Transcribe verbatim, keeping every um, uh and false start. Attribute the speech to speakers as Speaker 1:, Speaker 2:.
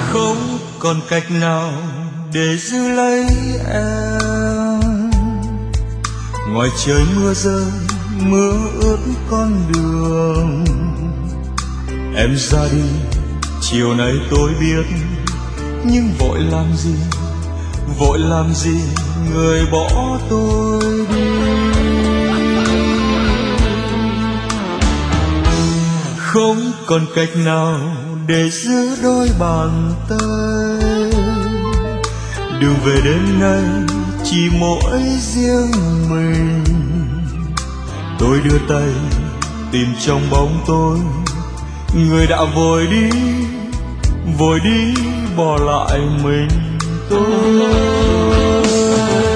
Speaker 1: Không còn cách nào để giữ lấy em, ngoài trời mưa rơi, mưa ướt con đường. Em ra đi chiều nay tôi biết, nhưng vội làm gì, vội làm gì người bỏ tôi đi. Không còn cách nào để giữ đôi bàn tay, đường về đêm nay chỉ mỗi riêng mình. Tôi đưa tay tìm trong bóng tối, người đã vội đi, vội đi bỏ lại mình tôi.